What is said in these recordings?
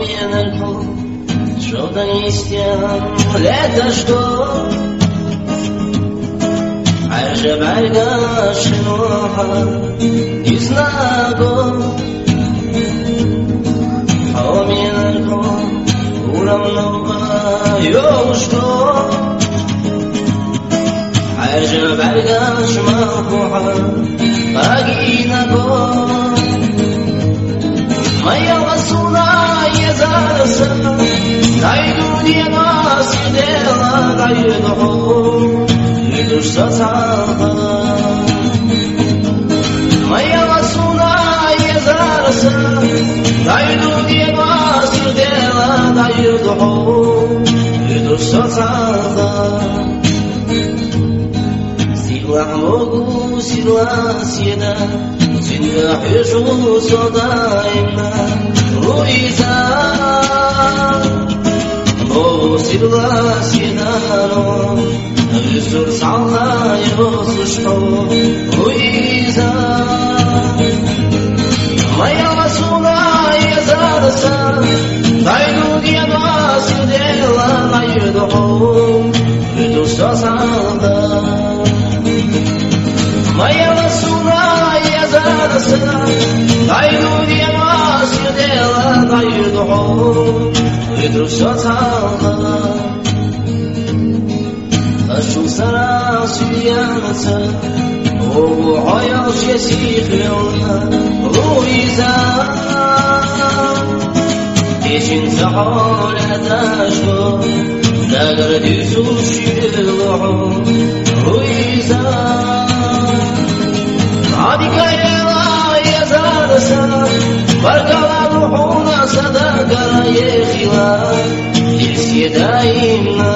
Поминальку, что-то нестям, лето что, а же бальга шиноха, не знаю. Поминальку, уравновая, что, а же бальга шмахуха, агинаго. Моя ласуна езарса, найду дева сидела, найду, иду что сама. Моя ласуна езарса, найду дева сидела, найду, иду что сама. Сила могу, сила седа. Синьяхижу содаина руиза, но сила сидано, ресурс Аллах йосушто руиза. Моя ласуна езарса, найду дева сидела, найду, иду что сада. Моя ласуна езарса, найду дева сидела, найду, иду что сада. Ашу сара сюяната, о хаял шесих леона, руиза. Течин захоля дашко, наградису шилохо, руиза. Адикаела езарса, баркала рухуна садагара ехила, ильседаимна.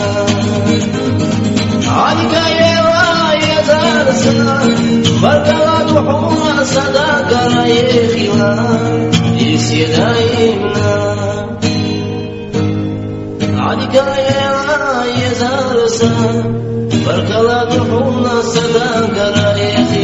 Адикаела езарса, баркала рухуна садагара ехила, ильседаимна. Адикаела езарса, баркала рухуна садагара ехила.